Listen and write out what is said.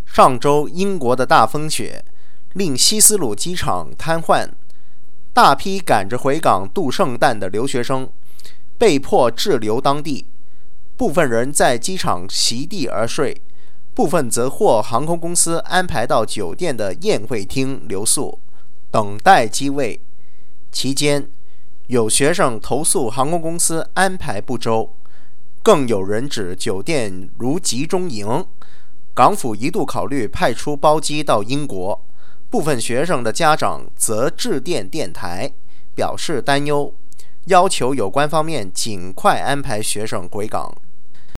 上周英国的大风雪令希斯鲁机场瘫痪，大批赶着回港度圣诞的留学生被迫滞留当地，部分人在机场席地而睡，部分则获航空公司安排到酒店的宴会厅留宿，等待机位。期间，有学生投诉航空公司安排不周，更有人指酒店如集中营。港府一度考虑派出包机到英国，部分学生的家长则致电电台表示担忧，要求有关方面尽快安排学生回港。